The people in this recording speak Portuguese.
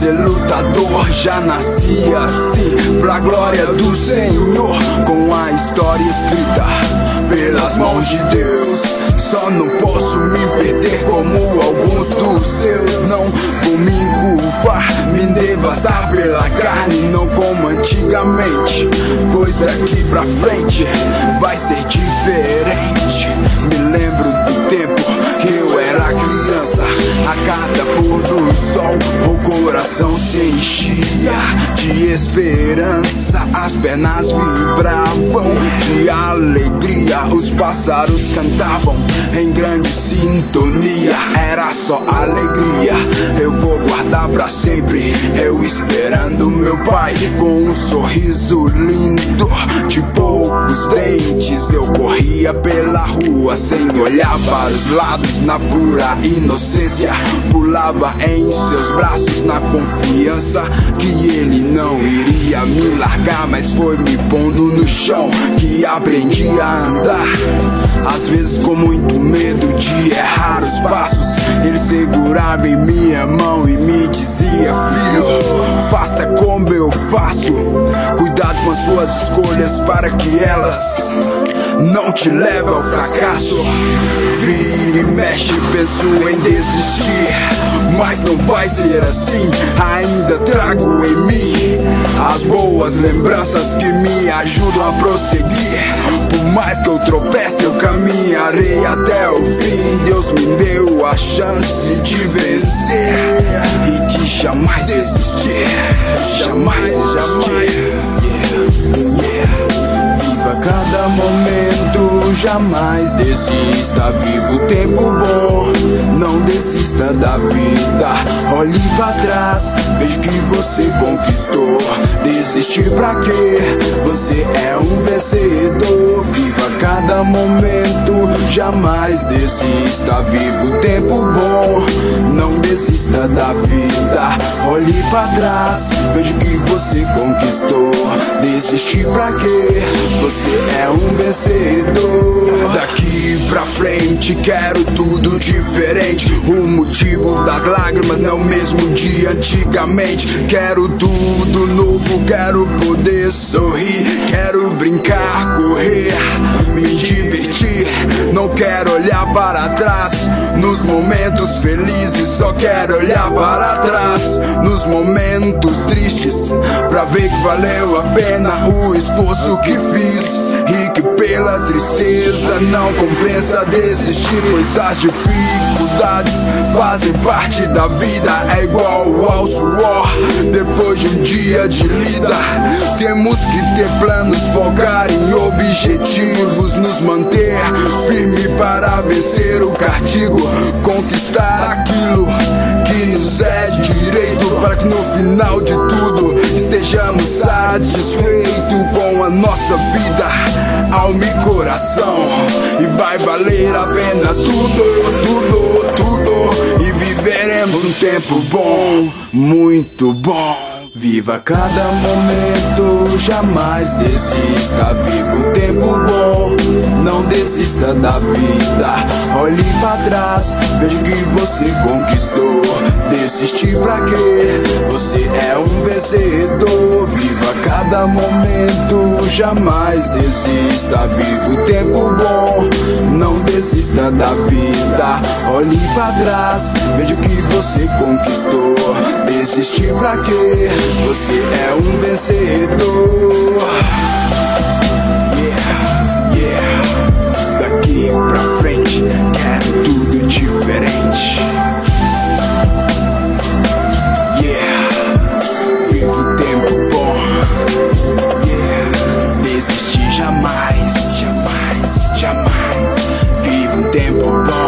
ser lutador. Já nasci assim, pra glória do Senhor, com a história escrita pelas mãos de Deus. Só não posso me perder como alguns dos seus. Não vou me encurvar, me devastar pela carne, não como antigamente, pois daqui pra frente vai ser diferente. Me lembro do tempo que eu era criança, a cada pôr do sol o coração se enchia de esperança, as pernas vibravam de alegria, os pássaros cantavam em grande sintonia. Era só alegria, eu vou guardar pra sempre, eu esperando meu pai com um sorriso lindo de poucos dentes. Eu corria pela rua sem olhar para os lados, na pura inocência pulava em seus braços, na confiança que ele não iria me largar. Mas foi me pondo no chão que aprendi a andar, às vezes com muito medo de errar os passos. Ele segurava em minha mão e me dizia: filho, faça como eu faço, cuidado com as suas escolhas para que elas não te levem ao fracasso. Vira e mexe, penso em desistir, mas não vai ser assim. Ainda trago em mim as boas lembranças que me ajudam a prosseguir. Por mais que eu tropece, eu caminharei até o fim. Deus me deu a chance de vencer e de jamais desistir. Jamais desistir. Viva cada momento, jamais desista. Viva o tempo bom, não desista da vida. Olhe pra trás, veja o que você conquistou. Desistir pra quê? Você é um vencedor. Viva cada momento, jamais desista. Viva o tempo bom, não desista da vida. Olhe pra trás, veja o que você conquistou. Desistir pra quê? Você é um vencedor. Daqui pra frente quero tudo diferente. O motivo das lágrimas não é o mesmo de antigamente. Quero tudo novo, quero poder sorrir, quero brincar, correr, me divertir. Não quero olhar para trás nos momentos felizes, só quero olhar para trás nos momentos tristes, pra ver que valeu a pena o esforço que fiz e que pela tristeza não compensa desistir, pois as dificuldades fazem parte da vida. É igual ao suor depois de um dia de lida. Temos que ter planos, focar em objetivos, nos manter firme para vencer o castigo, conquistar aquilo que nos é de direito, para que no final de tudo estejamos satisfeitos com a nossa vida, alma e coração. E vai valer a pena tudo, tudo, tudo. E viveremos um tempo bom, muito bom. Viva cada momento, jamais desista. Viva o tempo bom, não desista da vida. Olhe pra trás, veja o que você conquistou. Desistir pra quê? Você é um vencedor. Viva cada momento, jamais desista. Viva o tempo bom, não desista da vida. Olhe pra trás, veja o que você conquistou. Desistir pra quê? Você é um vencedor. Yeah, yeah. Daqui pra frente quero tudo diferente. Yeah, viva o tempo bom. Yeah, desistir jamais, jamais, jamais. Viva o tempo bom.